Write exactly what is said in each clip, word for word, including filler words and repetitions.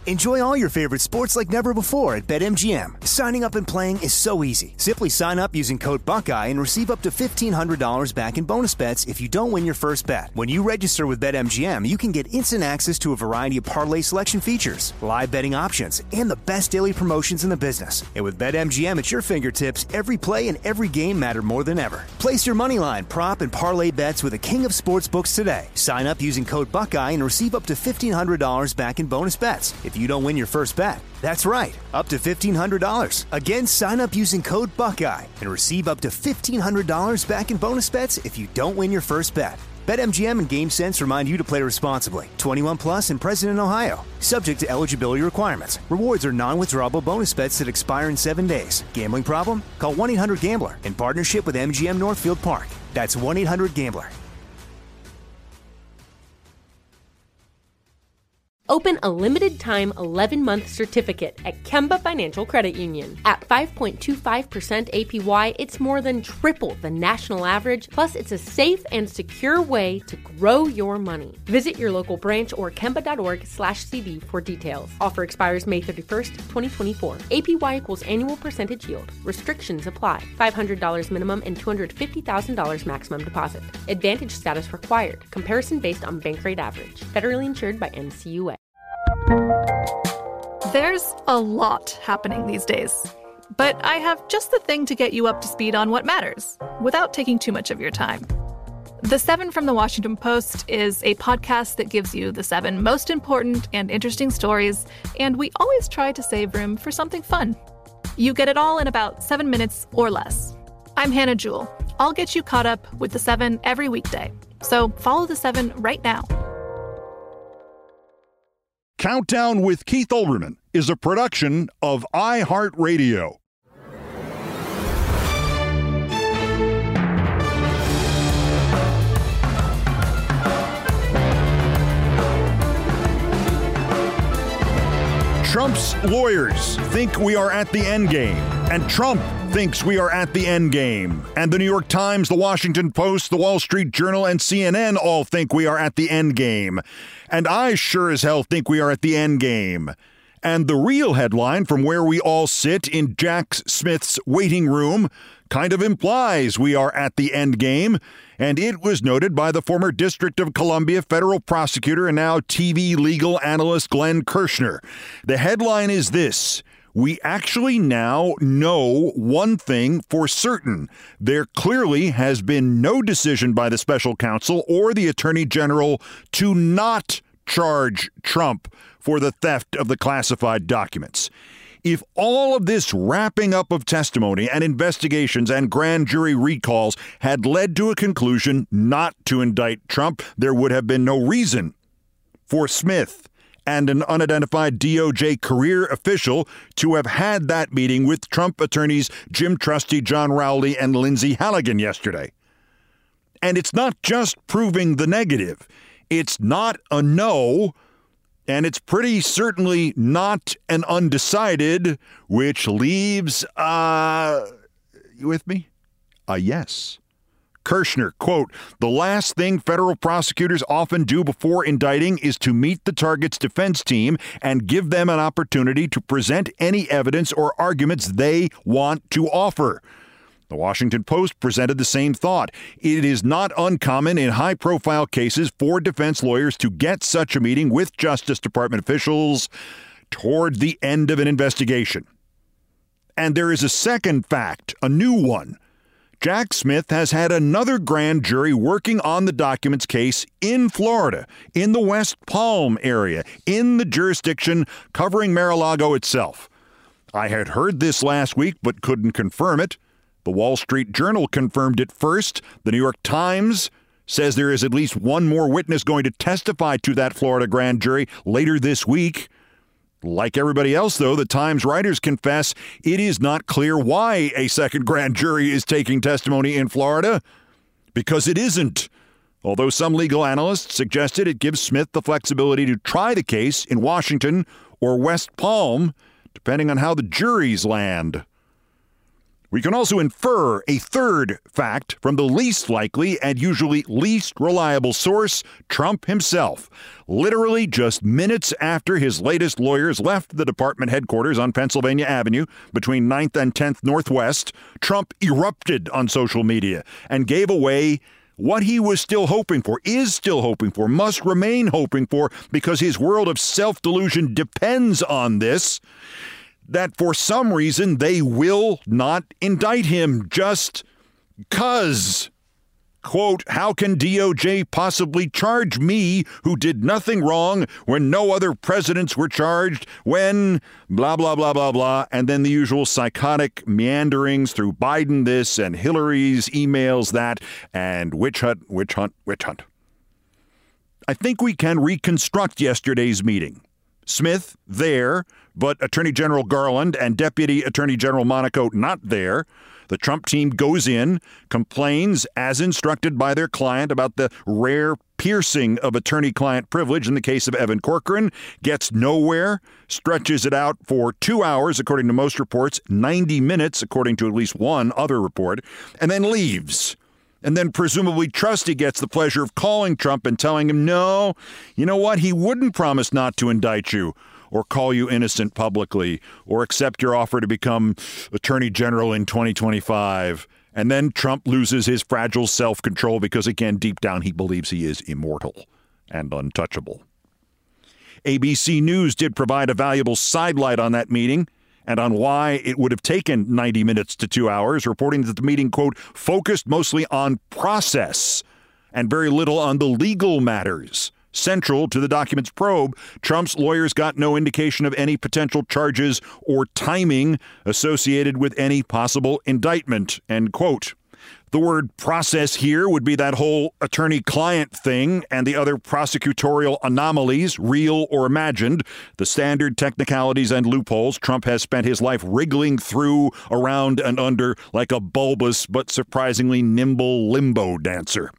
Enjoy all your favorite sports like never before at BetMGM. Signing up and playing is so easy. Simply sign up using code Buckeye and receive up to fifteen hundred dollars back in bonus bets if you don't win your first bet. When you register with BetMGM, you can get instant access to a variety of parlay selection features, live betting options, and the best daily promotions in the business. And with BetMGM at your fingertips, every play and every game matter more than ever. Place your moneyline, prop, and parlay bets with the king of sportsbooks today. Sign up using code Buckeye and receive up to fifteen hundred dollars back in bonus bets if you don't win your first bet. That's right, up to fifteen hundred dollars. Again, sign up using code Buckeye and receive up to fifteen hundred dollars back in bonus bets if you don't win your first bet. BetMGM and GameSense remind you to play responsibly. twenty-one plus and present in Ohio. Subject to eligibility requirements. Rewards are non-withdrawable bonus bets that expire in seven days. Gambling problem? Call one eight hundred gambler in partnership with M G M Northfield Park. That's one eight hundred gambler. Open a limited-time eleven-month certificate at Kemba Financial Credit Union. At five point two five percent A P Y, it's more than triple the national average, plus it's a safe and secure way to grow your money. Visit your local branch or kemba.org slash CD for details. Offer expires May thirty-first, twenty twenty-four. A P Y equals annual percentage yield. Restrictions apply. five hundred dollars minimum and two hundred fifty thousand dollars maximum deposit. Advantage status required. Comparison based on bank rate average. Federally insured by N C U A. There's a lot happening these days, but I have just the thing to get you up to speed on what matters, without taking too much of your time. The Seven from the Washington Post is a podcast that gives you the seven most important and interesting stories, and we always try to save room for something fun. You get it all in about seven minutes or less. I'm Hannah Jewell. I'll get you caught up with the Seven every weekday, so follow the Seven right now. Countdown with Keith Olbermann is a production of iHeartRadio. Trump's lawyers think we are at the end game, and Trump thinks we are at the end game. And the New York Times, the Washington Post, the Wall Street Journal, and C N N all think we are at the end game. And I sure as hell think we are at the end game. And the real headline from where we all sit in Jack Smith's waiting room kind of implies we are at the end game. And it was noted by the former District of Columbia federal prosecutor and now T V legal analyst Glenn Kirshner. The headline is this: we actually now know one thing for certain. There clearly has been no decision by the special counsel or the attorney general to not charge Trump for the theft of the classified documents. If all of this wrapping up of testimony and investigations and grand jury recalls had led to a conclusion not to indict Trump, there would have been no reason for Smith and an unidentified D O J career official to have had that meeting with Trump attorneys Jim Trusty, John Rowley, and Lindsay Halligan yesterday. And it's not just proving the negative. It's not a no, and it's pretty certainly not an undecided, which leaves, uh, you with me? A yes. Kirshner, quote, the last thing federal prosecutors often do before indicting is to meet the target's defense team and give them an opportunity to present any evidence or arguments they want to offer. The Washington Post presented the same thought. It is not uncommon in high-profile cases for defense lawyers to get such a meeting with Justice Department officials toward the end of an investigation. And there is a second fact, a new one. Jack Smith has had another grand jury working on the documents case in Florida, in the West Palm area, in the jurisdiction covering Mar-a-Lago itself. I had heard this last week but couldn't confirm it. The Wall Street Journal confirmed it first. The New York Times says there is at least one more witness going to testify to that Florida grand jury later this week. Like everybody else, though, the Times writers confess it is not clear why a second grand jury is taking testimony in Florida, because it isn't. Although some legal analysts suggested it gives Smith the flexibility to try the case in Washington or West Palm, depending on how the juries land. We can also infer a third fact from the least likely and usually least reliable source, Trump himself. Literally just minutes after his latest lawyers left the department headquarters on Pennsylvania Avenue between ninth and tenth Northwest, Trump erupted on social media and gave away what he was still hoping for, is still hoping for, must remain hoping for, because his world of self-delusion depends on this, that for some reason they will not indict him just 'cause. Quote, how can D O J possibly charge me who did nothing wrong when no other presidents were charged, when blah, blah, blah, blah, blah, and then the usual psychotic meanderings through Biden this and Hillary's emails that, and witch hunt, witch hunt, witch hunt. I think we can reconstruct yesterday's meeting. Smith there, but Attorney General Garland and Deputy Attorney General Monaco not there. The Trump team goes in, complains as instructed by their client about the rare piercing of attorney-client privilege in the case of Evan Corcoran, gets nowhere, stretches it out for two hours, according to most reports, ninety minutes, according to at least one other report, and then leaves. And then presumably Trusty gets the pleasure of calling Trump and telling him, no, you know what, he wouldn't promise not to indict you, or call you innocent publicly, or accept your offer to become Attorney General in twenty twenty-five. And then Trump loses his fragile self-control because, again, deep down, he believes he is immortal and untouchable. A B C News did provide a valuable sidelight on that meeting and on why it would have taken ninety minutes to two hours, reporting that the meeting, quote, focused mostly on process and very little on the legal matters. Central to the document's probe, Trump's lawyers got no indication of any potential charges or timing associated with any possible indictment, end quote. The word process here would be that whole attorney-client thing and the other prosecutorial anomalies, real or imagined, the standard technicalities and loopholes Trump has spent his life wriggling through, around, and under like a bulbous but surprisingly nimble limbo dancer.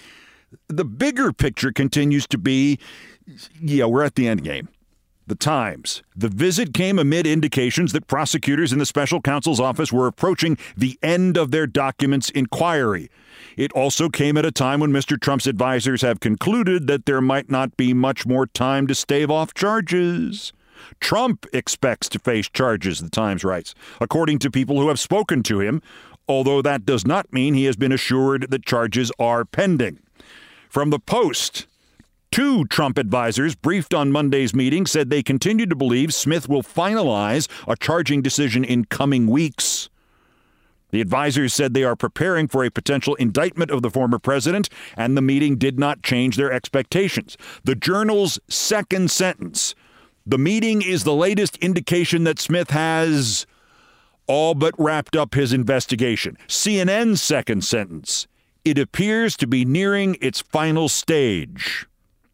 The bigger picture continues to be, yeah, we're at the end game. The Times. The visit came amid indications that prosecutors in the special counsel's office were approaching the end of their documents inquiry. It also came at a time when Mister Trump's advisors have concluded that there might not be much more time to stave off charges. Trump expects to face charges, the Times writes, according to people who have spoken to him, although that does not mean he has been assured that charges are pending. From the Post, two Trump advisors briefed on Monday's meeting said they continue to believe Smith will finalize a charging decision in coming weeks. The advisors said they are preparing for a potential indictment of the former president, and the meeting did not change their expectations. The Journal's second sentence, the meeting is the latest indication that Smith has all but wrapped up his investigation. C N N's second sentence, it appears to be nearing its final stage.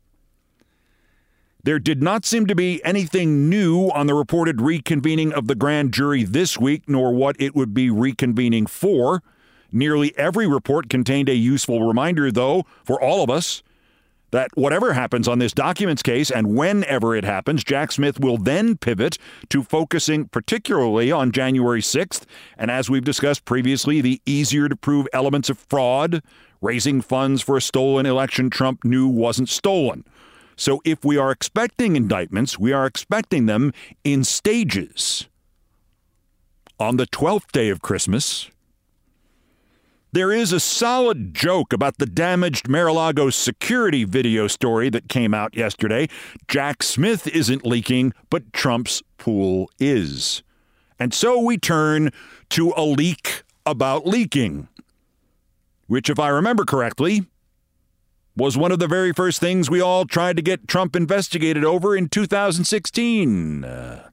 There did not seem to be anything new on the reported reconvening of the grand jury this week, nor what it would be reconvening for. Nearly every report contained a useful reminder, though, for all of us, that whatever happens on this documents case and whenever it happens, Jack Smith will then pivot to focusing particularly on January sixth, and as we've discussed previously, the easier-to-prove elements of fraud, raising funds for a stolen election Trump knew wasn't stolen. So if we are expecting indictments, we are expecting them in stages. On the twelfth day of Christmas, there is a solid joke about the damaged Mar-a-Lago security video story that came out yesterday. Jack Smith isn't leaking, but Trump's pool is. And so we turn to a leak about leaking, which, if I remember correctly, was one of the very first things we all tried to get Trump investigated over in two thousand sixteen. Uh,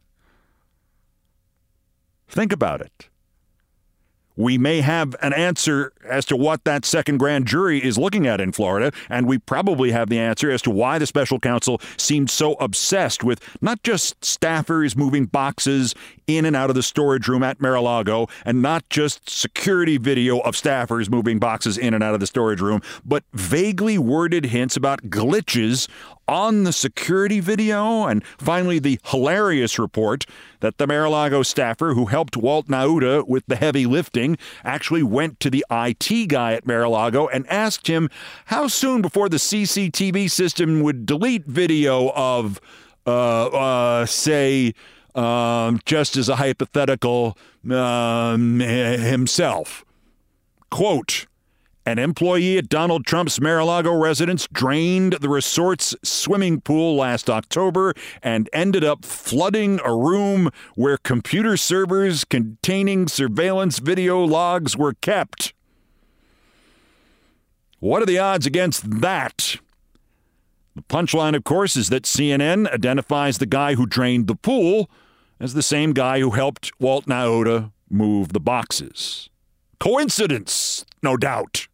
think about it. We may have an answer as to what that second grand jury is looking at in Florida, and we probably have the answer as to why the special counsel seemed so obsessed with not just staffers moving boxes in and out of the storage room at Mar-a-Lago, and not just security video of staffers moving boxes in and out of the storage room, but vaguely worded hints about glitches on the security video, and finally the hilarious report that the Mar-a-Lago staffer who helped Walt Nauta with the heavy lifting actually went to the I T guy at Mar-a-Lago and asked him how soon before the C C T V system would delete video of, uh, uh, say, um, just as a hypothetical, um, himself. Quote, an employee at Donald Trump's Mar-a-Lago residence drained the resort's swimming pool last October and ended up flooding a room where computer servers containing surveillance video logs were kept. What are the odds against that? The punchline, of course, is that C N N identifies the guy who drained the pool as the same guy who helped Walt Nauta move the boxes. Coincidence, no doubt.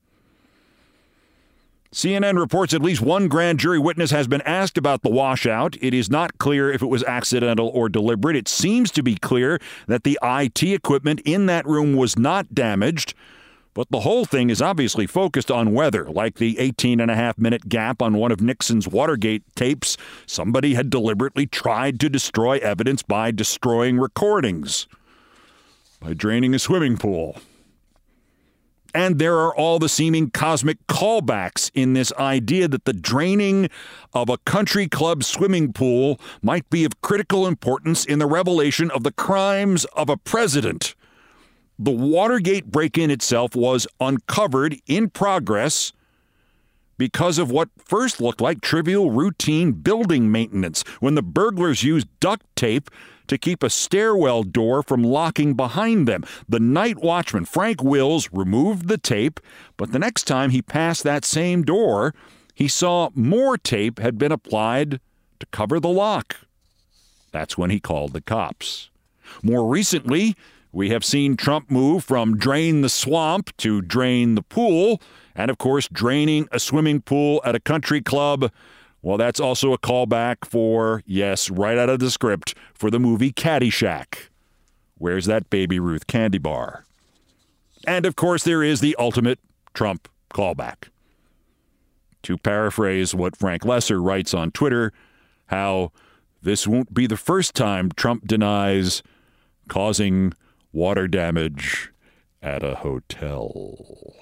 C N N reports at least one grand jury witness has been asked about the washout. It is not clear if it was accidental or deliberate. It seems to be clear that the I T equipment in that room was not damaged, but the whole thing is obviously focused on weather, like the eighteen and a half minute gap on one of Nixon's Watergate tapes. Somebody had deliberately tried to destroy evidence by destroying recordings, by draining a swimming pool. And there are all the seeming cosmic callbacks in this idea that the draining of a country club swimming pool might be of critical importance in the revelation of the crimes of a president. The Watergate break-in itself was uncovered in progress because of what first looked like trivial routine building maintenance when the burglars used duct tape to keep a stairwell door from locking behind them. The night watchman, Frank Wills, removed the tape, but the next time he passed that same door, he saw more tape had been applied to cover the lock. That's when he called the cops. More recently, we have seen Trump move from drain the swamp to drain the pool, and of course, draining a swimming pool at a country club. Well, that's also a callback for, yes, right out of the script, for the movie Caddyshack. Where's that Baby Ruth candy bar? And, of course, there is the ultimate Trump callback. To paraphrase what Frank Lesser writes on Twitter, how this won't be the first time Trump denies causing water damage at a hotel.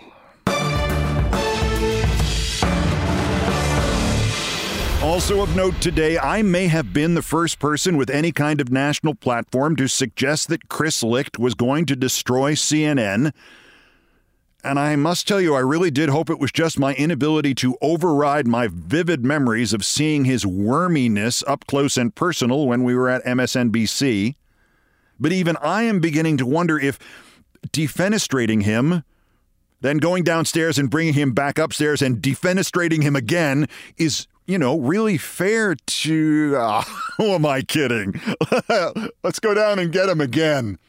Also of note today, I may have been the first person with any kind of national platform to suggest that Chris Licht was going to destroy C N N. And I must tell you, I really did hope it was just my inability to override my vivid memories of seeing his worminess up close and personal when we were at M S N B C. But even I am beginning to wonder if defenestrating him, then going downstairs and bringing him back upstairs and defenestrating him again is, you know, really fair to... Uh, who am I kidding? Let's go down and get him again.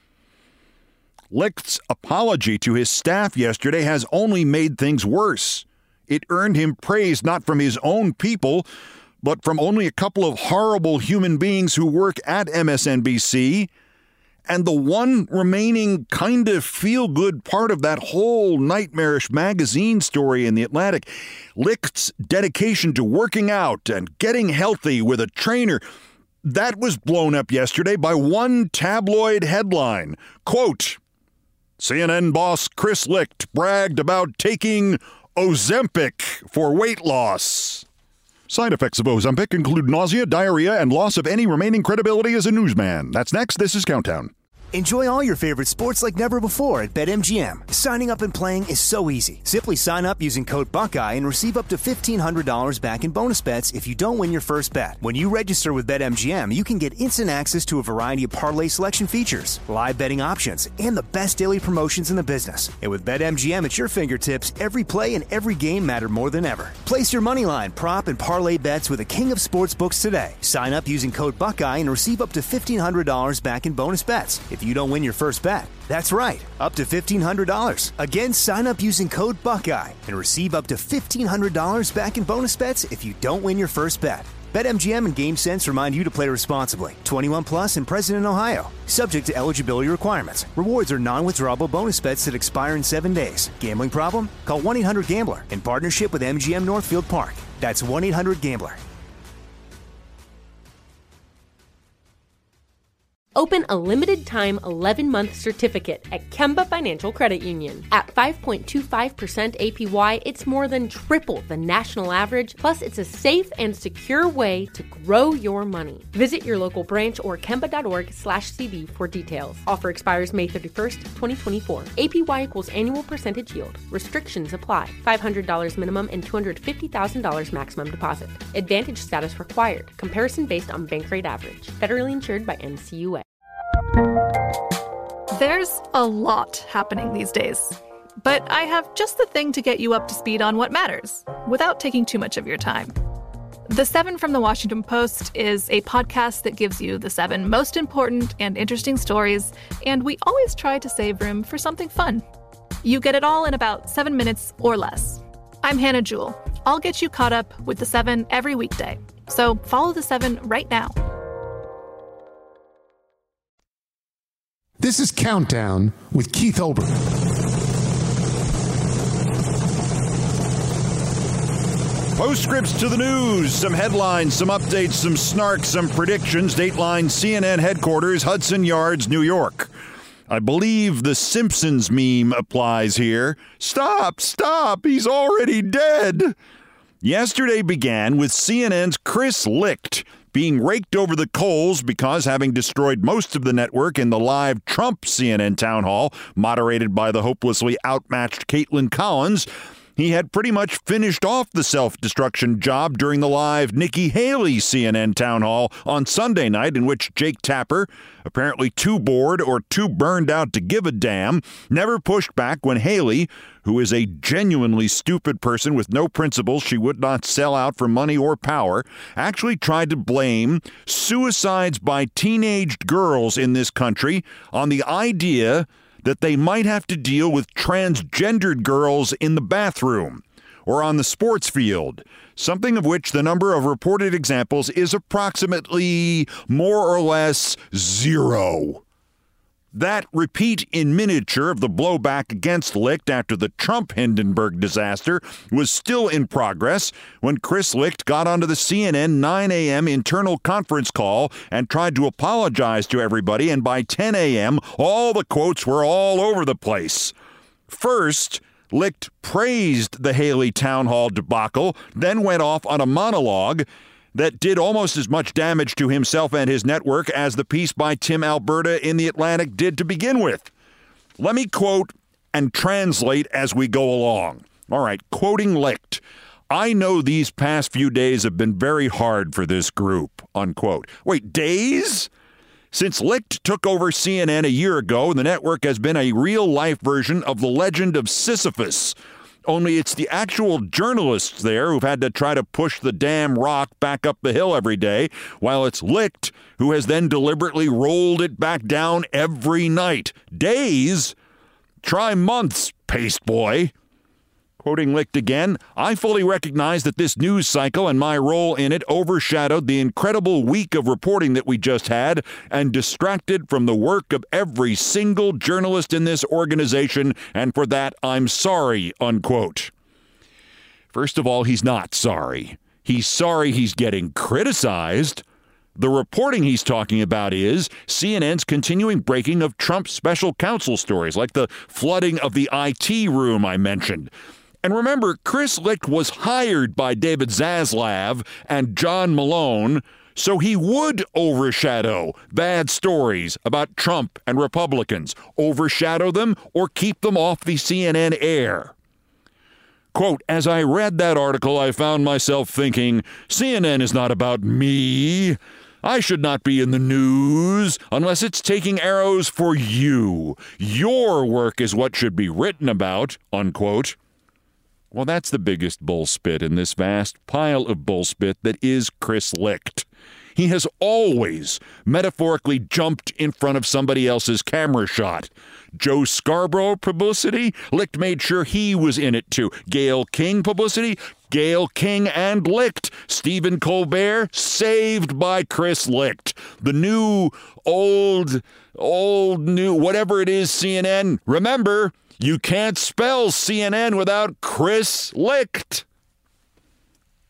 Licht's apology to his staff yesterday has only made things worse. It earned him praise not from his own people, but from only a couple of horrible human beings who work at M S N B C. And the one remaining kind of feel-good part of that whole nightmarish magazine story in The Atlantic, Licht's dedication to working out and getting healthy with a trainer, that was blown up yesterday by one tabloid headline. Quote, C N N boss Chris Licht bragged about taking Ozempic for weight loss. Side effects of Ozempic include nausea, diarrhea, and loss of any remaining credibility as a newsman. That's next. This is Countdown. Enjoy all your favorite sports like never before at BetMGM. Signing up and playing is so easy. Simply sign up using code Buckeye and receive up to fifteen hundred dollars back in bonus bets if you don't win your first bet. When you register with BetMGM, you can get instant access to a variety of parlay selection features, live betting options, and the best daily promotions in the business. And with BetMGM at your fingertips, every play and every game matter more than ever. Place your moneyline, prop, and parlay bets with the king of sportsbooks today. Sign up using code Buckeye and receive up to fifteen hundred dollars back in bonus bets if you don't win your first bet. That's right, up to fifteen hundred dollars. Again, sign up using code Buckeye and receive up to fifteen hundred dollars back in bonus bets if you don't win your first bet. BetMGM and GameSense remind you to play responsibly. twenty-one plus and present in Ohio. Subject to eligibility requirements. Rewards are non-withdrawable bonus bets that expire in seven days. Gambling problem? Call one eight hundred gambler in partnership with M G M Northfield Park. That's one eight hundred gambler. Open a limited-time eleven-month certificate at Kemba Financial Credit Union. At five point two five percent A P Y, it's more than triple the national average, plus it's a safe and secure way to grow your money. Visit your local branch or kemba.org slash CD for details. Offer expires May thirty-first, twenty twenty-four. A P Y equals annual percentage yield. Restrictions apply. five hundred dollars minimum and two hundred fifty thousand dollars maximum deposit. Advantage status required. Comparison based on bank rate average. Federally insured by N C U A. There's a lot happening these days, but I have just the thing to get you up to speed on what matters without taking too much of your time. The Seven from the Washington Post is a podcast that gives you the seven most important and interesting stories, and we always try to save room for something fun. You get it all in about seven minutes or less. I'm Hannah Jewell. I'll get you caught up with the seven every weekday. So follow the seven right now. This is Countdown with Keith Olbermann. Postscripts to the news, some headlines, some updates, some snark, some predictions. Dateline C N N headquarters, Hudson Yards, New York. I believe the Simpsons meme applies here. Stop, stop, he's already dead. Yesterday began with C N N's Chris Licht being raked over the coals because, having destroyed most of the network in the live Trump C N N town hall, moderated by the hopelessly outmatched Caitlin Collins, he had pretty much finished off the self-destruction job during the live Nikki Haley C N N town hall on Sunday night, in which Jake Tapper, apparently too bored or too burned out to give a damn, never pushed back when Haley, who is a genuinely stupid person with no principles she would not sell out for money or power, actually tried to blame suicides by teenaged girls in this country on the idea that they might have to deal with transgendered girls in the bathroom or on the sports field, something of which the number of reported examples is approximately more or less zero. That repeat in miniature of the blowback against Licht after the Trump Hindenburg disaster was still in progress when Chris Licht got onto the C N N nine a.m. internal conference call and tried to apologize to everybody, and by ten a.m., all the quotes were all over the place. First, Licht praised the Haley town hall debacle, then went off on a monologue that did almost as much damage to himself and his network as the piece by Tim Alberta in The Atlantic did to begin with. Let me quote and translate as we go along. All right, quoting Licht, "I know these past few days have been very hard for this group," unquote. Wait, days? Since Licht took over C N N a year ago, the network has been a real-life version of the legend of Sisyphus. Only it's the actual journalists there who've had to try to push the damn rock back up the hill every day, while it's Licht who has then deliberately rolled it back down every night. Days? Try months, paste boy. Quoting Licht again, "I fully recognize that this news cycle and my role in it overshadowed the incredible week of reporting that we just had and distracted from the work of every single journalist in this organization, and for that I'm sorry," unquote. First of all, he's not sorry. He's sorry he's getting criticized. The reporting he's talking about is C N N's continuing breaking of Trump's special counsel stories, like the flooding of the I T room I mentioned. And remember, Chris Licht was hired by David Zaslav and John Malone, so he would overshadow bad stories about Trump and Republicans, overshadow them or keep them off the C N N air. Quote, "As I read that article, I found myself thinking, C N N is not about me. I should not be in the news unless it's taking arrows for you. Your work is what should be written about," unquote. Well, that's the biggest bullspit in this vast pile of bullspit that is Chris Licht. He has always metaphorically jumped in front of somebody else's camera shot. Joe Scarborough publicity, Licht made sure he was in it too. Gayle King publicity, Gayle King and Licht. Stephen Colbert, saved by Chris Licht. The new, old, old, new, whatever it is, C N N. Remember, you can't spell C N N without Chris Licht.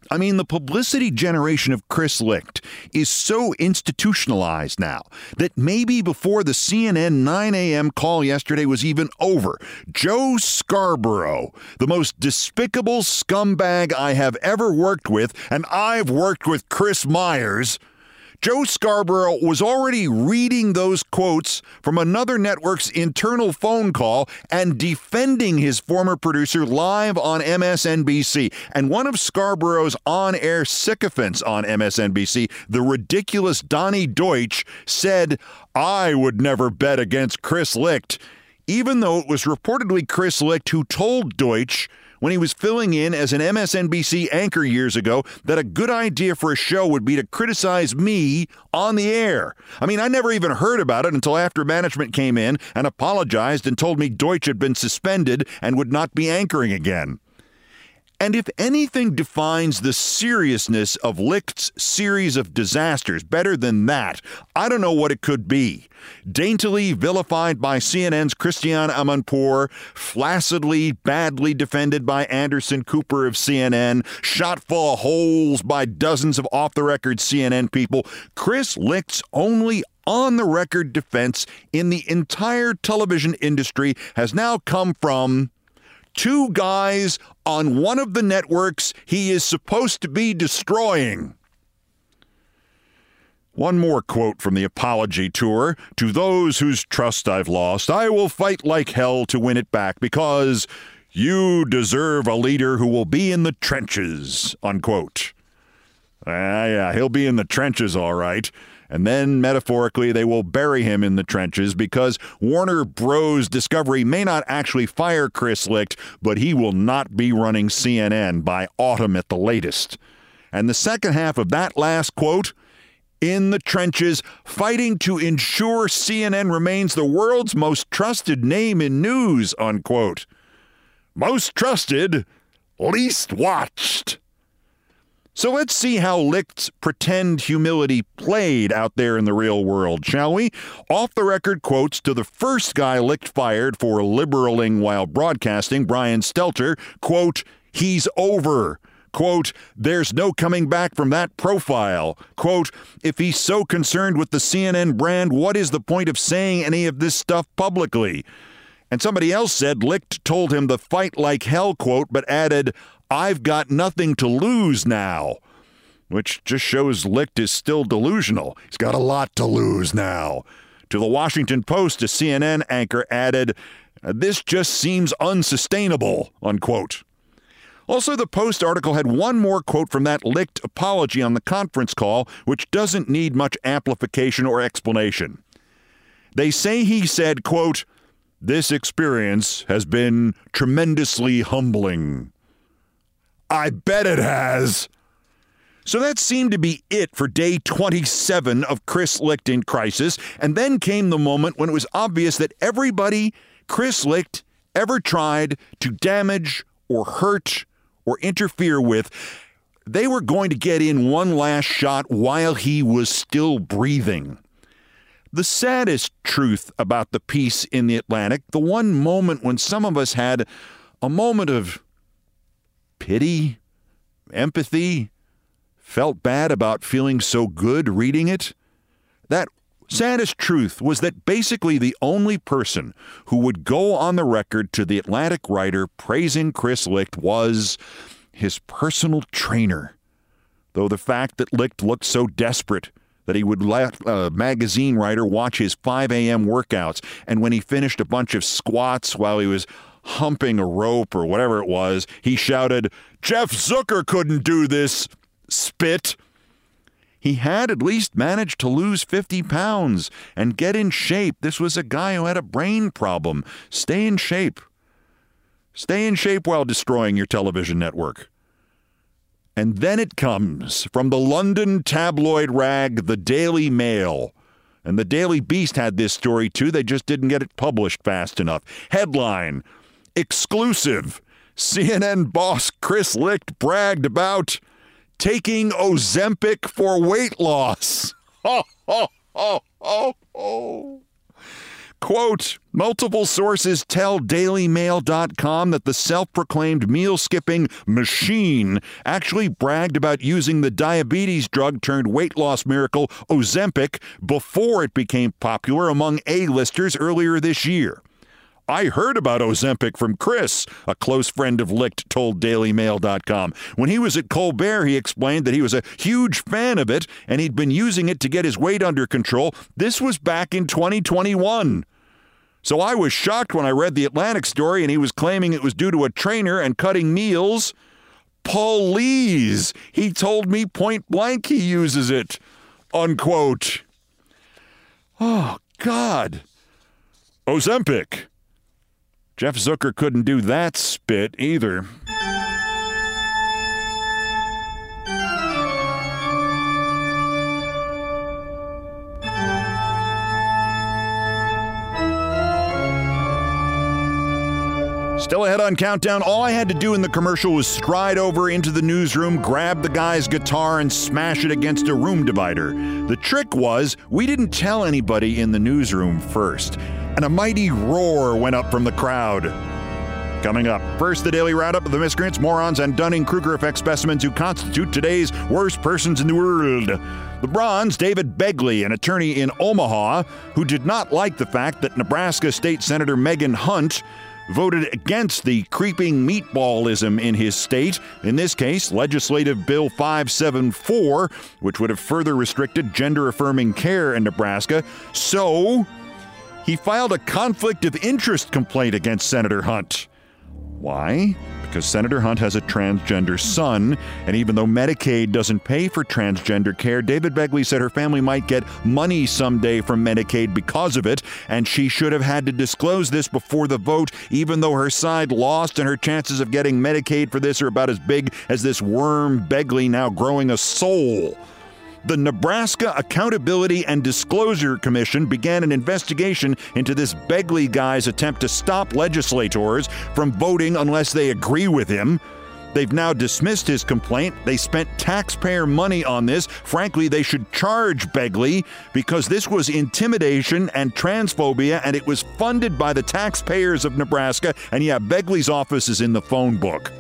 I mean, the publicity generation of Chris Licht is so institutionalized now that maybe before the C N N nine a.m. call yesterday was even over, Joe Scarborough, the most despicable scumbag I have ever worked with, and I've worked with Chris Myers, Joe Scarborough was already reading those quotes from another network's internal phone call and defending his former producer live on M S N B C. And one of Scarborough's on-air sycophants on M S N B C, the ridiculous Donnie Deutsch, said, "I would never bet against Chris Licht," even though it was reportedly Chris Licht who told Deutsch when he was filling in as an M S N B C anchor years ago that a good idea for a show would be to criticize me on the air. I mean, I never even heard about it until after management came in and apologized and told me Deutsch had been suspended and would not be anchoring again. And if anything defines the seriousness of Licht's series of disasters better than that, I don't know what it could be. Daintily vilified by C N N's Christiane Amanpour, flaccidly badly defended by Anderson Cooper of C N N, shot full of holes by dozens of off-the-record C N N people, Chris Licht's only on-the-record defense in the entire television industry has now come from two guys on one of the networks he is supposed to be destroying. One more quote from the apology tour. "To those whose trust I've lost, I will fight like hell to win it back because you deserve a leader who will be in the trenches," unquote. Ah, yeah, he'll be in the trenches, all right. And then, metaphorically, they will bury him in the trenches because Warner Bros. Discovery may not actually fire Chris Licht, but he will not be running C N N by autumn at the latest. And the second half of that last quote, "in the trenches, fighting to ensure C N N remains the world's most trusted name in news," unquote. Most trusted, least watched. So let's see how Licht's pretend humility played out there in the real world, shall we? Off-the-record quotes to the first guy Licht fired for liberaling while broadcasting, Brian Stelter, quote, "He's over." Quote, "There's no coming back from that profile." Quote, "If he's so concerned with the C N N brand, what is the point of saying any of this stuff publicly?" And somebody else said Licht told him the fight like hell quote, but added, "I've got nothing to lose now," which just shows Licht is still delusional. He's got a lot to lose now. To the Washington Post, a C N N anchor added, "This just seems unsustainable," unquote. Also, the Post article had one more quote from that Licht apology on the conference call, which doesn't need much amplification or explanation. They say he said, quote, "This experience has been tremendously humbling." I bet it has. So that seemed to be it for day twenty-seven of Chris Licht in crisis, and then came the moment when it was obvious that everybody Chris Licht ever tried to damage or hurt or interfere with, they were going to get in one last shot while he was still breathing. The saddest truth about the piece in The Atlantic, the one moment when some of us had a moment of pity, empathy, felt bad about feeling so good reading it, that saddest truth was that basically the only person who would go on the record to the Atlantic writer praising Chris Licht was his personal trainer. Though the fact that Licht looked so desperate that he would let a magazine writer watch his five a.m. workouts, and when he finished a bunch of squats while he was humping a rope or whatever it was, he shouted, "Jeff Zucker couldn't do this, spit." He had at least managed to lose fifty pounds and get in shape. This was a guy who had a brain problem. Stay in shape. Stay in shape while destroying your television network. And then it comes from the London tabloid rag, the Daily Mail. And the Daily Beast had this story too. They just didn't get it published fast enough. Headline, exclusive. C N N boss Chris Licht bragged about taking Ozempic for weight loss. Oh, oh, oh, oh, oh. Quote, multiple sources tell Daily Mail dot com that the self-proclaimed meal-skipping machine actually bragged about using the diabetes drug turned weight loss miracle Ozempic before it became popular among A-listers earlier this year. I heard about Ozempic from Chris, a close friend of Licht told Daily Mail dot com. When he was at Colbert, he explained that he was a huge fan of it and he'd been using it to get his weight under control. This was back in twenty twenty-one. So I was shocked when I read the Atlantic story and he was claiming it was due to a trainer and cutting meals. Please, he told me point blank he uses it, unquote. Oh, God. Ozempic. Jeff Zucker couldn't do that spit either. Still ahead on Countdown, all I had to do in the commercial was stride over into the newsroom, grab the guy's guitar, and smash it against a room divider. The trick was, we didn't tell anybody in the newsroom first, and a mighty roar went up from the crowd. Coming up, first the daily roundup of the miscreants, morons, and Dunning-Kruger effect specimens who constitute today's worst persons in the world. The bronze, David Begley, an attorney in Omaha, who did not like the fact that Nebraska State Senator Megan Hunt voted against the creeping meatballism in his state, in this case, Legislative Bill five seventy-four, which would have further restricted gender-affirming care in Nebraska. So, he filed a conflict of interest complaint against Senator Hunt. Why? Because Senator Hunt has a transgender son, and even though Medicaid doesn't pay for transgender care, David Begley said her family might get money someday from Medicaid because of it, and she should have had to disclose this before the vote, even though her side lost and her chances of getting Medicaid for this are about as big as this worm Begley now growing a soul. The Nebraska Accountability and Disclosure Commission began an investigation into this Begley guy's attempt to stop legislators from voting unless they agree with him. They've now dismissed his complaint. They spent taxpayer money on this. Frankly, they should charge Begley because this was intimidation and transphobia, and it was funded by the taxpayers of Nebraska. And yeah, Begley's office is in the phone book.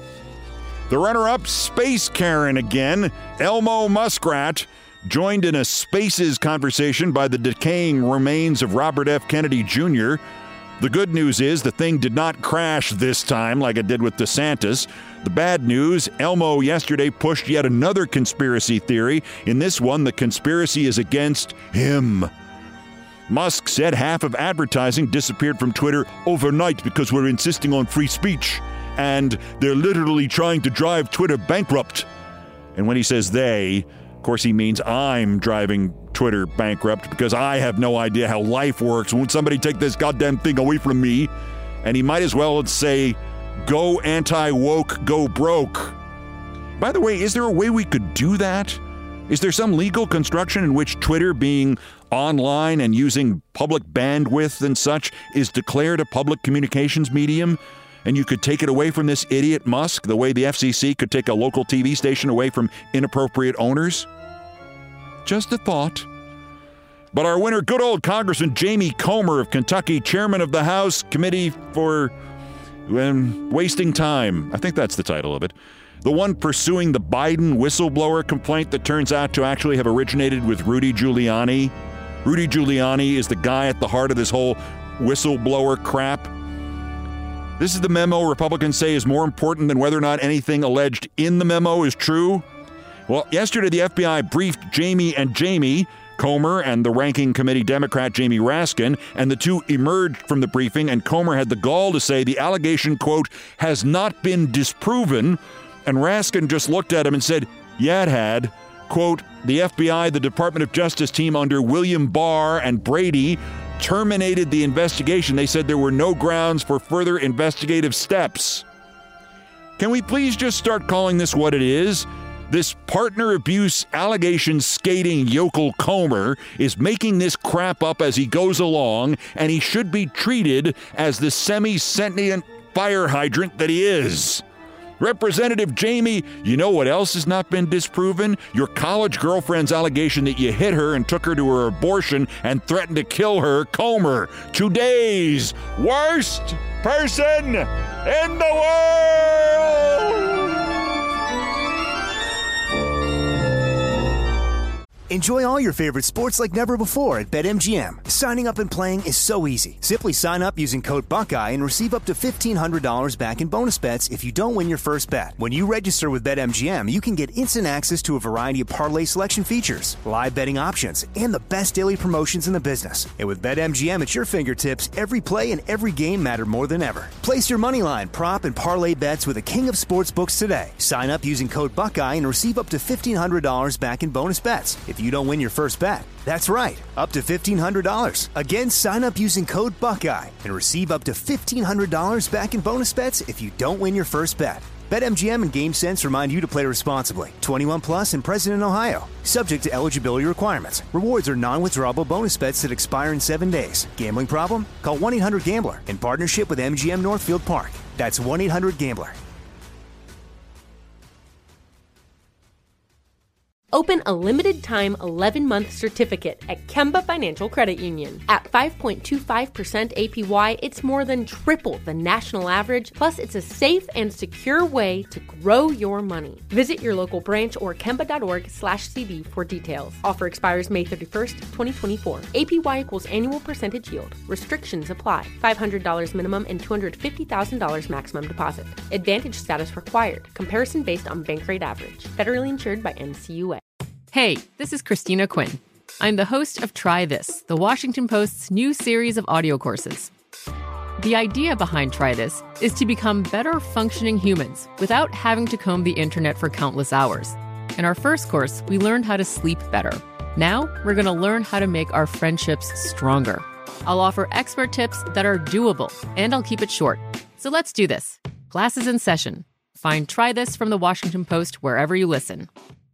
The runner-up, Space Karen again, Elmo Muskrat, joined in a Spaces conversation by the decaying remains of Robert F. Kennedy Junior The good news is the thing did not crash this time like it did with DeSantis. The bad news, Elmo yesterday pushed yet another conspiracy theory. In this one, the conspiracy is against him. Musk said half of advertising disappeared from Twitter overnight because we're insisting on free speech, and they're literally trying to drive Twitter bankrupt. And when he says they, of course, he means I'm driving Twitter bankrupt because I have no idea how life works. Won't somebody take this goddamn thing away from me? And he might as well say, go anti-woke, go broke. By the way, is there a way we could do that? Is there some legal construction in which Twitter being online and using public bandwidth and such is declared a public communications medium? And you could take it away from this idiot Musk the way the F C C could take a local T V station away from inappropriate owners? Just a thought. But our winner, good old Congressman Jamie Comer of Kentucky, chairman of the House Committee for um, Wasting Time. I think that's the title of it. The one pursuing the Biden whistleblower complaint that turns out to actually have originated with Rudy Giuliani. Rudy Giuliani is the guy at the heart of this whole whistleblower crap. This is the memo Republicans say is more important than whether or not anything alleged in the memo is true. Well, yesterday the F B I briefed Jamie and Jamie, Comer and the ranking committee Democrat Jamie Raskin, and the two emerged from the briefing, and Comer had the gall to say the allegation, quote, has not been disproven, and Raskin just looked at him and said, yeah, it had. Quote, the F B I, the Department of Justice team under William Barr and Brady terminated the investigation. They said there were no grounds for further investigative steps. Can we please just start calling this what it is? This partner abuse allegation skating yokel Comer is making this crap up as he goes along, and he should be treated as the semi-sentient fire hydrant that he is. Representative Jamie, you know what else has not been disproven? Your college girlfriend's allegation that you hit her and took her to her abortion and threatened to kill her, Comer. Today's worst person in the world! Enjoy all your favorite sports like never before at BetMGM. Signing up and playing is so easy. Simply sign up using code Buckeye and receive up to fifteen hundred dollars back in bonus bets if you don't win your first bet. When you register with BetMGM, you can get instant access to a variety of parlay selection features, live betting options, and the best daily promotions in the business. And with BetMGM at your fingertips, every play and every game matter more than ever. Place your moneyline, prop, and parlay bets with the king of sportsbooks today. Sign up using code Buckeye and receive up to fifteen hundred dollars back in bonus bets if you don't win your first bet. That's right, up to fifteen hundred dollars. Again, sign up using code Buckeye and receive up to fifteen hundred dollars back in bonus bets if you don't win your first bet. BetMGM and GameSense remind you to play responsibly. twenty-one plus and present in Ohio. Subject to eligibility requirements. Rewards are non-withdrawable bonus bets that expire in seven days. Gambling problem? Call one eight hundred gambler in partnership with M G M Northfield Park. That's one eight hundred gambler. Open a limited-time eleven-month certificate at Kemba Financial Credit Union. At five point two five percent A P Y, it's more than triple the national average, plus it's a safe and secure way to grow your money. Visit your local branch or kemba.org slash CD for details. Offer expires May thirty-first, twenty twenty-four. A P Y equals annual percentage yield. Restrictions apply. five hundred dollars minimum and two hundred fifty thousand dollars maximum deposit. Advantage status required. Comparison based on bank rate average. Federally insured by N C U A. Hey, this is Christina Quinn. I'm the host of Try This, the Washington Post's new series of audio courses. The idea behind Try This is to become better functioning humans without having to comb the internet for countless hours. In our first course, we learned how to sleep better. Now, we're going to learn how to make our friendships stronger. I'll offer expert tips that are doable, and I'll keep it short. So let's do this. Class is in session. Find Try This from the Washington Post wherever you listen.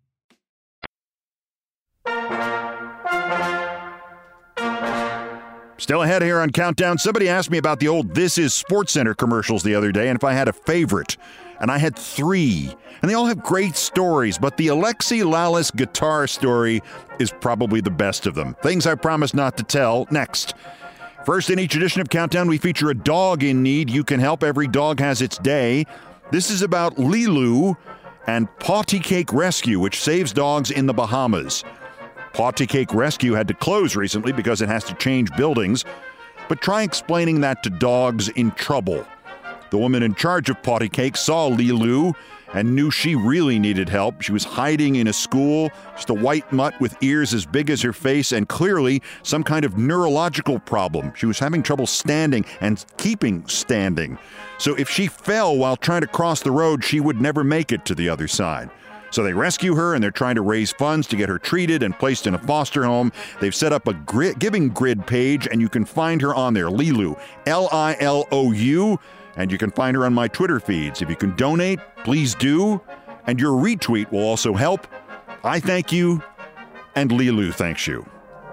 Still ahead here on Countdown. Somebody asked me about the old This Is SportsCenter commercials the other day and if I had a favorite. And I had three. And they all have great stories, but the Alexi Lalas guitar story is probably the best of them. Things I promise not to tell next. First, in each edition of Countdown, we feature a dog in need. You can help. Every dog has its day. This is about Lilu and Potty Cake Rescue, which saves dogs in the Bahamas. Potty Cake Rescue had to close recently because it has to change buildings, but try explaining that to dogs in trouble. The woman in charge of Potty Cake saw Lilu and knew she really needed help. She was hiding in a school, just a white mutt with ears as big as her face and clearly some kind of neurological problem. She was having trouble standing and keeping standing. So if she fell while trying to cross the road, she would never make it to the other side. So they rescue her, and they're trying to raise funds to get her treated and placed in a foster home. They've set up a grid, giving grid page, and you can find her on there, Lilu, L I L O U, and you can find her on my Twitter feeds. If you can donate, please do, and your retweet will also help. I thank you, and Lilu thanks you.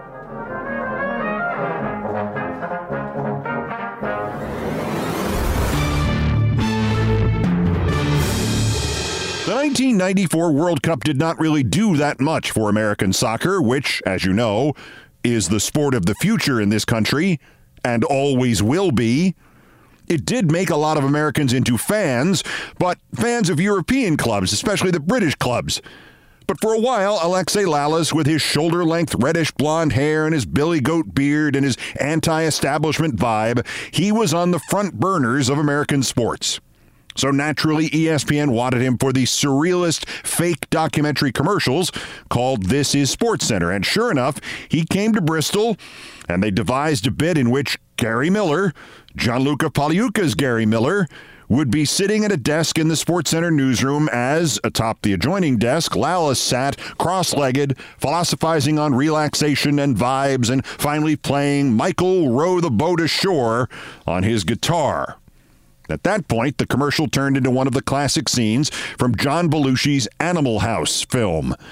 The nineteen ninety-four World Cup did not really do that much for American soccer, which, as you know, is the sport of the future in this country and always will be. It did make a lot of Americans into fans, but fans of European clubs, especially the British clubs. But for a while, Alexi Lalas, with his shoulder-length reddish blonde hair and his billy goat beard and his anti-establishment vibe, he was on the front burners of American sports. So naturally, E S P N wanted him for the surrealist fake documentary commercials called This Is SportsCenter. And sure enough, he came to Bristol, and they devised a bit in which Gary Miller, Gianluca Pagliuca's Gary Miller, would be sitting at a desk in the SportsCenter newsroom as, atop the adjoining desk, Lalas sat cross-legged, philosophizing on relaxation and vibes, and finally playing Michael Row the Boat Ashore on his guitar. At that point, the commercial turned into one of the classic scenes from John Belushi's Animal House film.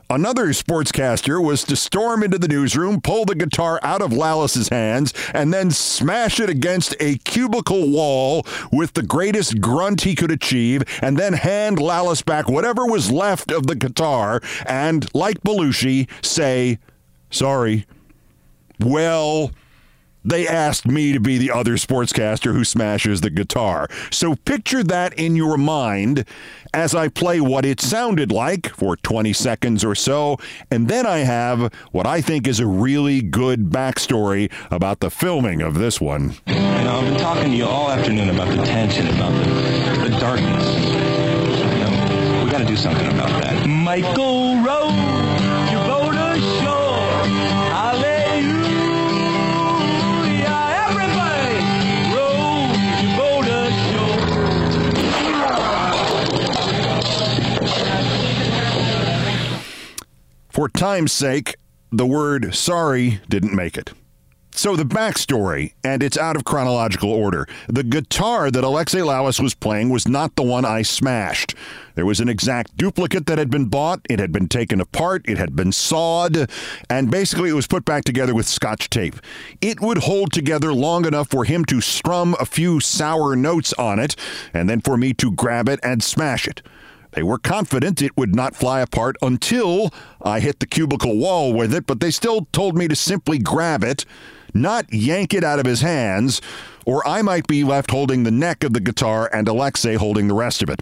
Another sportscaster was to storm into the newsroom, pull the guitar out of Lallis's hands, and then smash it against a cubicle wall with the greatest grunt he could achieve, and then hand Lallis back whatever was left of the guitar, and, like Belushi, say, sorry. Well, they asked me to be the other sportscaster who smashes the guitar. So picture that in your mind as I play what it sounded like for twenty seconds or so, and then I have what I think is a really good backstory about the filming of this one. You know, I've been talking to you all afternoon about the tension, about the, the darkness. You know, we got to do something about that. Michael Rowe, you go to shore. Hallelujah. For time's sake, the word sorry didn't make it. So the backstory, and it's out of chronological order. The guitar that Alexei Lallis was playing was not the one I smashed. There was an exact duplicate that had been bought. It had been taken apart. It had been sawed. And basically it was put back together with Scotch tape. It would hold together long enough for him to strum a few sour notes on it, and then for me to grab it and smash it. They were confident it would not fly apart until I hit the cubicle wall with it, but they still told me to simply grab it, not yank it out of his hands, or I might be left holding the neck of the guitar and Alexei holding the rest of it.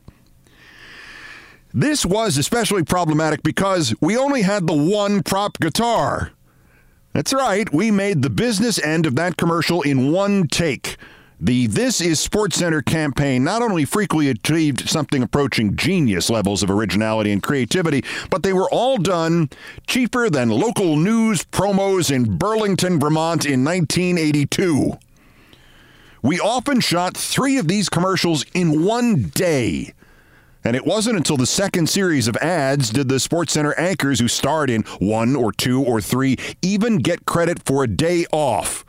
This was especially problematic because we only had the one prop guitar. That's right, we made the business end of that commercial in one take. The This Is SportsCenter campaign not only frequently achieved something approaching genius levels of originality and creativity, but they were all done cheaper than local news promos in Burlington, Vermont in nineteen eighty-two. We often shot three of these commercials in one day. And it wasn't until the second series of ads did the SportsCenter anchors who starred in one or two or three even get credit for a day off.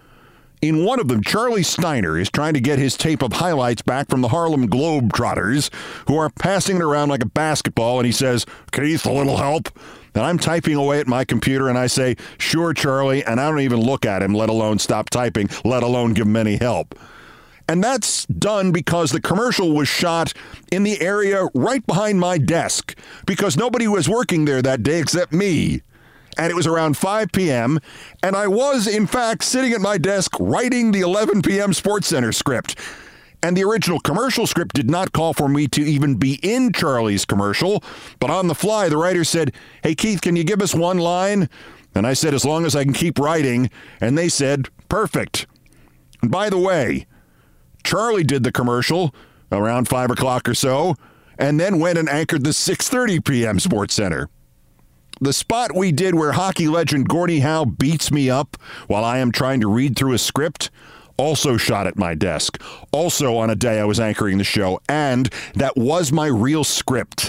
In one of them, Charlie Steiner is trying to get his tape of highlights back from the Harlem Globetrotters, who are passing it around like a basketball, and he says, Keith, a little help? And I'm typing away at my computer, and I say, sure, Charlie, and I don't even look at him, let alone stop typing, let alone give him any help. And that's done because the commercial was shot in the area right behind my desk, because nobody was working there that day except me. And it was around five p.m., and I was, in fact, sitting at my desk writing the eleven p.m. SportsCenter script. And the original commercial script did not call for me to even be in Charlie's commercial, but on the fly, the writer said, hey, Keith, can you give us one line? And I said, as long as I can keep writing. And they said, perfect. And by the way, Charlie did the commercial around five o'clock or so, and then went and anchored the six thirty p.m. SportsCenter. The spot we did where hockey legend Gordie Howe beats me up while I am trying to read through a script, also shot at my desk. Also on a day I was anchoring the show, and that was my real script.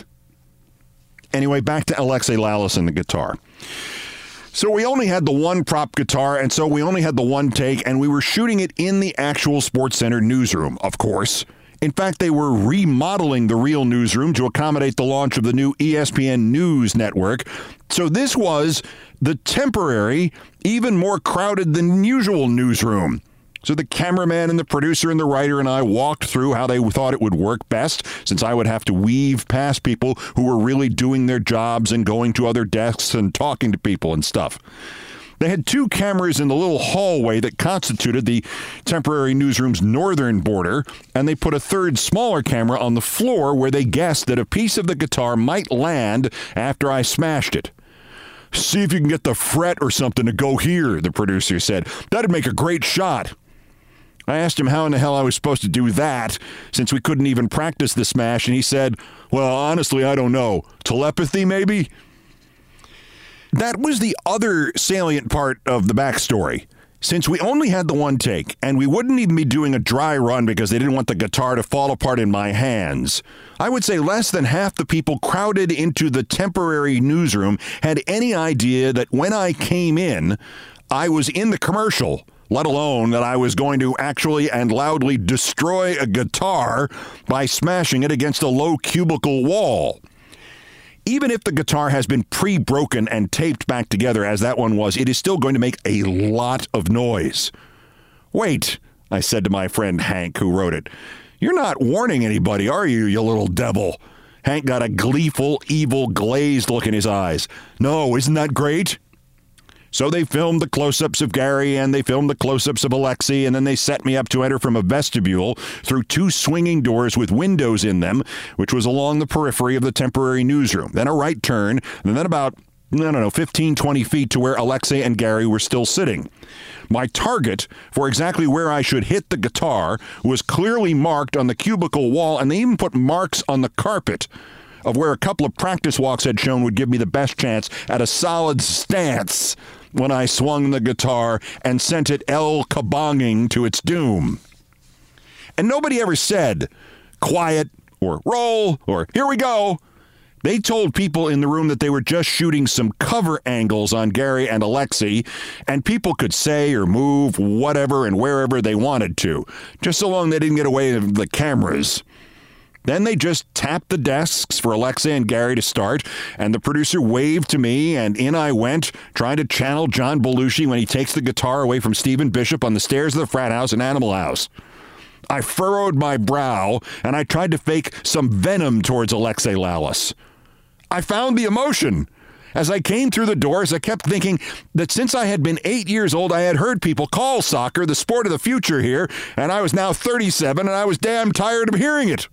Anyway, back to Alexei Lallis and the guitar. So we only had the one prop guitar, and so we only had the one take, and we were shooting it in the actual SportsCenter newsroom, of course. In fact, they were remodeling the real newsroom to accommodate the launch of the new E S P N News Network. So this was the temporary, even more crowded than usual newsroom. So the cameraman and the producer and the writer and I walked through how they thought it would work best, since I would have to weave past people who were really doing their jobs and going to other desks and talking to people and stuff. They had two cameras in the little hallway that constituted the temporary newsroom's northern border, and they put a third smaller camera on the floor where they guessed that a piece of the guitar might land after I smashed it. See if you can get the fret or something to go here, the producer said. That'd make a great shot. I asked him how in the hell I was supposed to do that, since we couldn't even practice the smash, and he said, well, honestly, I don't know. Telepathy, maybe? That was the other salient part of the backstory. Since we only had the one take, and we wouldn't even be doing a dry run because they didn't want the guitar to fall apart in my hands, I would say less than half the people crowded into the temporary newsroom had any idea that when I came in, I was in the commercial, let alone that I was going to actually and loudly destroy a guitar by smashing it against a low cubicle wall. even if the guitar has been pre-broken and taped back together as that one was, it is still going to make a lot of noise. Wait, I said to my friend Hank, who wrote it. You're not warning anybody, are you, you little devil? Hank got a gleeful, evil, glazed look in his eyes. No, isn't that great? So they filmed the close-ups of Gary and they filmed the close-ups of Alexei, and then they set me up to enter from a vestibule through two swinging doors with windows in them, which was along the periphery of the temporary newsroom. Then a right turn, and then about, I don't know, fifteen, twenty feet to where Alexei and Gary were still sitting. My target for exactly where I should hit the guitar was clearly marked on the cubicle wall, and they even put marks on the carpet of where a couple of practice walks had shown would give me the best chance at a solid stance when I swung the guitar and sent it el-kabonging to its doom. And nobody ever said, quiet, or roll, or here we go. They told people in the room that they were just shooting some cover angles on Gary and Alexei, and people could say or move whatever and wherever they wanted to, just so long they didn't get away with the cameras. Then they just tapped the desks for Alexei and Gary to start, and the producer waved to me, and in I went, trying to channel John Belushi when he takes the guitar away from Stephen Bishop on the stairs of the frat house in Animal House. I furrowed my brow, and I tried to fake some venom towards Alexei Lalas. I found the emotion. As I came through the doors, I kept thinking that since I had been eight years old, I had heard people call soccer the sport of the future here, and I was now thirty-seven, and I was damn tired of hearing it.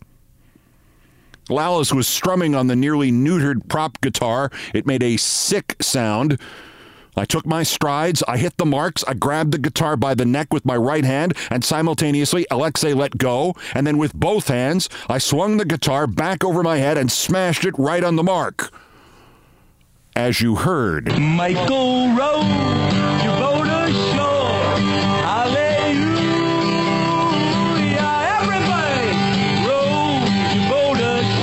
Lalas was strumming on the nearly neutered prop guitar. It made a sick sound. I took my strides, I hit the marks, I grabbed the guitar by the neck with my right hand, and simultaneously Alexei let go, and then with both hands, I swung the guitar back over my head and smashed it right on the mark. As you heard, Michael Rowe, you vote ashore. Hallelujah, everybody, row, you vote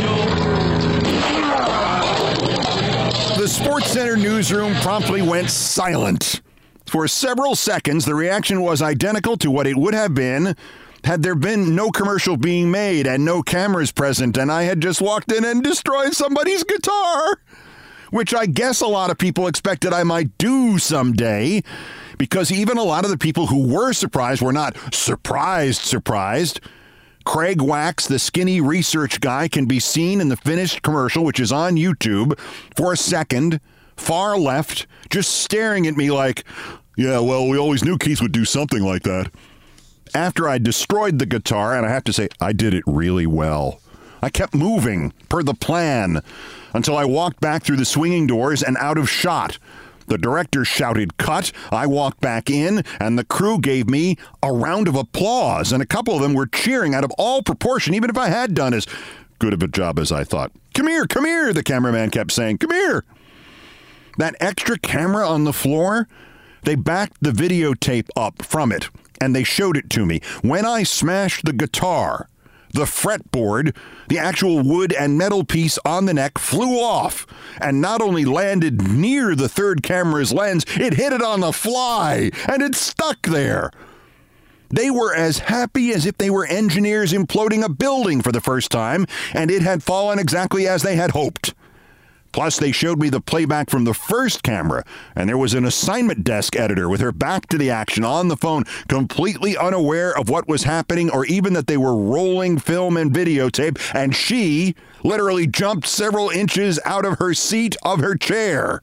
ashore. The SportsCenter newsroom promptly went silent. For several seconds, the reaction was identical to what it would have been had there been no commercial being made and no cameras present, and I had just walked in and destroyed somebody's guitar, which I guess a lot of people expected I might do someday, because even a lot of the people who were surprised were not surprised surprised. Craig Wax, the skinny research guy, can be seen in the finished commercial, which is on YouTube, for a second, far left, just staring at me like, yeah, well, we always knew Keith would do something like that. After I destroyed the guitar, and I have to say, I did it really well. I kept moving, per the plan, until I walked back through the swinging doors and out of shot. The director shouted, cut. I walked back in, and the crew gave me a round of applause, and a couple of them were cheering out of all proportion, even if I had done as good of a job as I thought. Come here, come here, the cameraman kept saying. Come here. That extra camera on the floor, they backed the videotape up from it, and they showed it to me. When I smashed the guitar, the fretboard, the actual wood and metal piece on the neck, flew off and not only landed near the third camera's lens, it hit it on the fly and it stuck there. They were as happy as if they were engineers imploding a building for the first time, and it had fallen exactly as they had hoped. Plus, they showed me the playback from the first camera, and there was an assignment desk editor with her back to the action on the phone, completely unaware of what was happening or even that they were rolling film and videotape, and she literally jumped several inches out of her seat of her chair.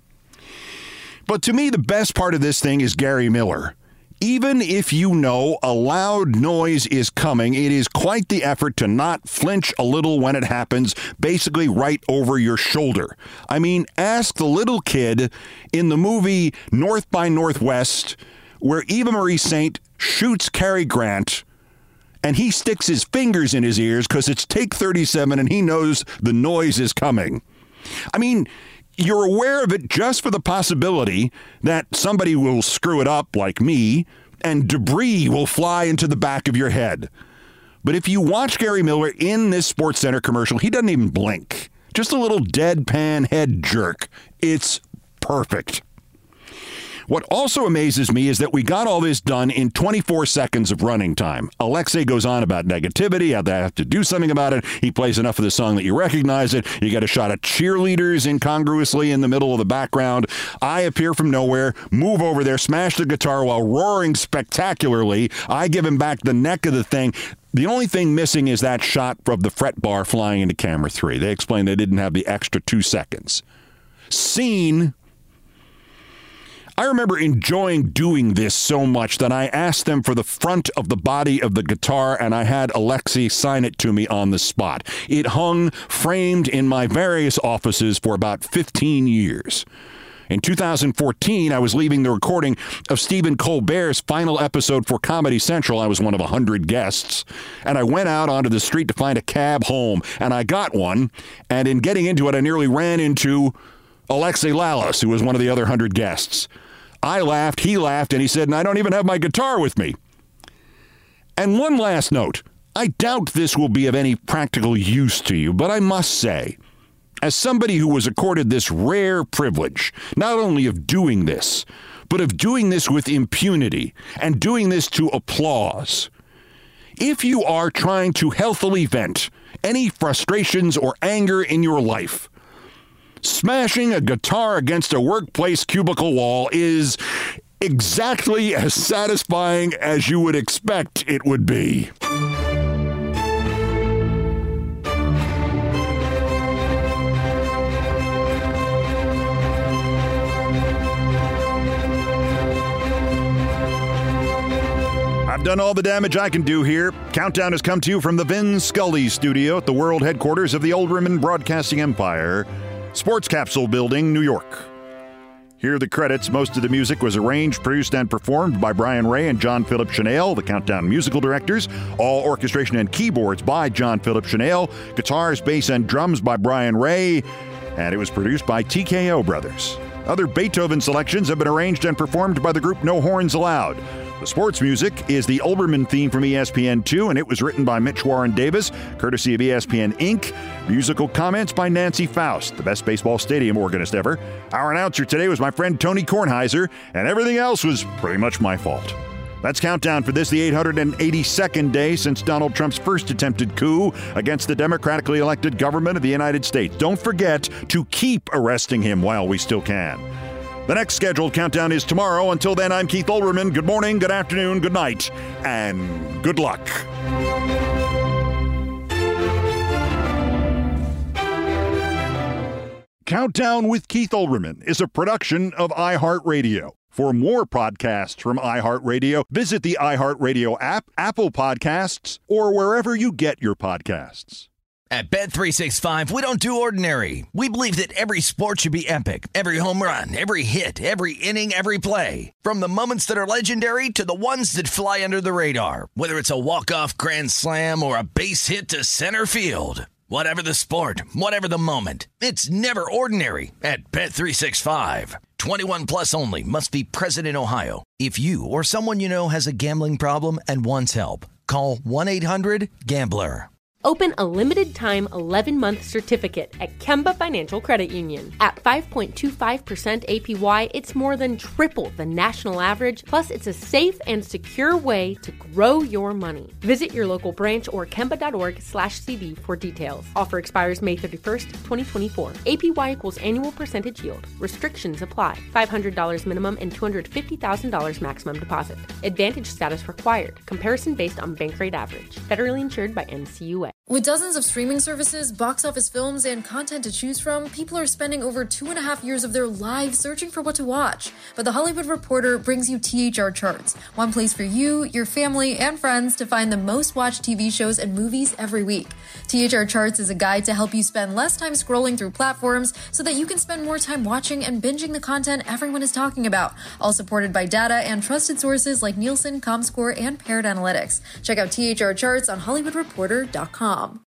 But to me, the best part of this thing is Gary Miller. Even if you know a loud noise is coming, it is quite the effort to not flinch a little when it happens, basically right over your shoulder. I mean, ask the little kid in the movie North by Northwest, where Eva Marie Saint shoots Cary Grant, and he sticks his fingers in his ears because it's take thirty-seven and he knows the noise is coming. I mean, you're aware of it just for the possibility that somebody will screw it up like me and debris will fly into the back of your head. But if you watch Gary Miller in this SportsCenter commercial, he doesn't even blink. Just a little deadpan head jerk. It's perfect. What also amazes me is that we got all this done in twenty-four seconds of running time. Alexei goes on about negativity, how they have to do something about it. He plays enough of the song that you recognize it. You get a shot of cheerleaders incongruously in the middle of the background. I appear from nowhere, move over there, smash the guitar while roaring spectacularly. I give him back the neck of the thing. The only thing missing is that shot of the fret bar flying into camera three. They explained they didn't have the extra two seconds. Scene. I remember enjoying doing this so much that I asked them for the front of the body of the guitar, and I had Alexei sign it to me on the spot. It hung framed in my various offices for about fifteen years. In two thousand fourteen, I was leaving the recording of Stephen Colbert's final episode for Comedy Central. I was one of a hundred guests, and I went out onto the street to find a cab home, and I got one, and in getting into it, I nearly ran into Alexei Lalas, who was one of the other hundred guests. I laughed, he laughed, and he said, and I don't even have my guitar with me. And one last note. I doubt this will be of any practical use to you, but I must say, as somebody who was accorded this rare privilege, not only of doing this, but of doing this with impunity and doing this to applause, if you are trying to healthily vent any frustrations or anger in your life, smashing a guitar against a workplace cubicle wall is exactly as satisfying as you would expect it would be. I've done all the damage I can do here. Countdown has come to you from the Vin Scully studio at the world headquarters of the Olbermann Broadcasting Empire, Sports Capsule Building, New York. Here are the credits. Most of the music was arranged, produced, and performed by Brian Ray and John Philip Chanel, the Countdown musical directors. All orchestration and keyboards by John Philip Chanel. Guitars, bass, and drums by Brian Ray. And it was produced by T K O Brothers. Other Beethoven selections have been arranged and performed by the group No Horns Allowed. The sports music is the Olbermann theme from E S P N two, and it was written by Mitch Warren Davis, courtesy of E S P N Incorporated. Musical comments by Nancy Faust, the best baseball stadium organist ever. Our announcer today was my friend Tony Kornheiser, and everything else was pretty much my fault. That's Countdown for this, the eight hundred eighty-second day since Donald Trump's first attempted coup against the democratically elected government of the United States. Don't forget to keep arresting him while we still can. The next scheduled countdown is tomorrow. Until then, I'm Keith Olbermann. Good morning, good afternoon, good night, and good luck. Countdown with Keith Olbermann is a production of iHeartRadio. For more podcasts from iHeartRadio, visit the iHeartRadio app, Apple Podcasts, or wherever you get your podcasts. At Bet three sixty-five, we don't do ordinary. We believe that every sport should be epic. Every home run, every hit, every inning, every play. From the moments that are legendary to the ones that fly under the radar. Whether it's a walk-off grand slam or a base hit to center field. Whatever the sport, whatever the moment. It's never ordinary at Bet three sixty-five. twenty-one plus only. Must be present in Ohio. If you or someone you know has a gambling problem and wants help, call one eight hundred gambler. Open a limited-time eleven-month certificate at Kemba Financial Credit Union. At five point two five percent A P Y, it's more than triple the national average, plus it's a safe and secure way to grow your money. Visit your local branch or kemba.org slash CD for details. Offer expires May thirty-first, twenty twenty-four. A P Y equals annual percentage yield. Restrictions apply. five hundred dollars minimum and two hundred fifty thousand dollars maximum deposit. Advantage status required. Comparison based on bank rate average. Federally insured by N C U A. With dozens of streaming services, box office films, and content to choose from, people are spending over two and a half years of their lives searching for what to watch. But The Hollywood Reporter brings you T H R Charts, one place for you, your family, and friends to find the most watched T V shows and movies every week. T H R Charts is a guide to help you spend less time scrolling through platforms so that you can spend more time watching and binging the content everyone is talking about, all supported by data and trusted sources like Nielsen, ComScore, and Parrot Analytics. Check out T H R Charts on Hollywood Reporter dot com.